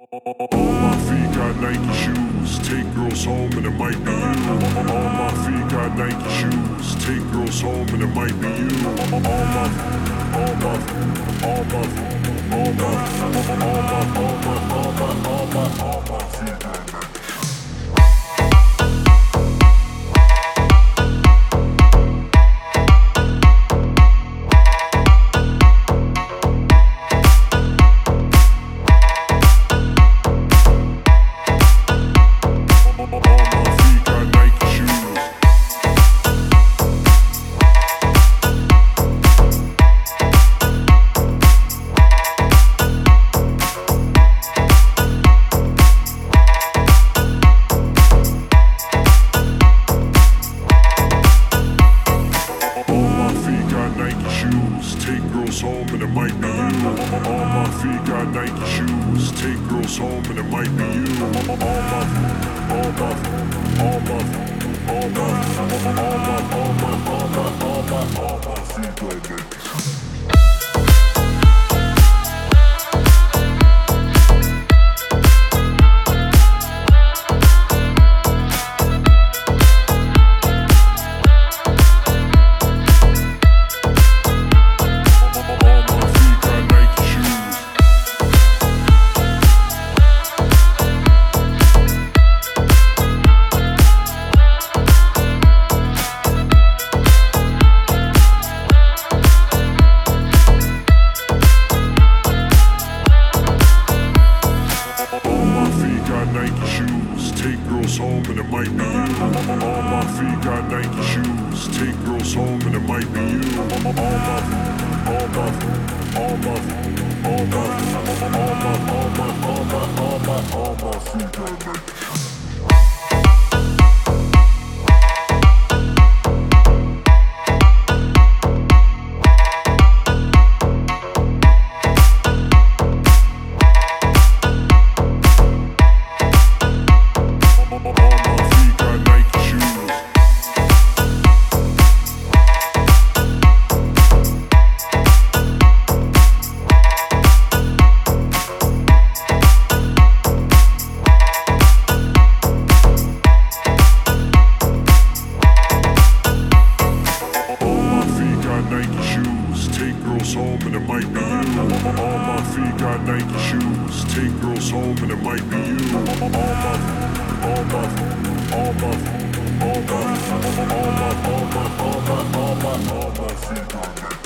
All my feet got Nike shoes, take girls home and it might be you. All my feet got Nike shoes, take girls home and it might be you. All my feet got Nike. Take girls home and it might be you. All my feet got Nike shoes. Take girls home and it might be you. All my feet got Nike shoes. Take girls home and it might be you. All my feet got Nike shoes. Take girls home and it might be you. All my feet got Nike shoes. Take girls home and it might be you. All my feet got Nike shoes. Take girls home and it might be you. All my feet got Nike.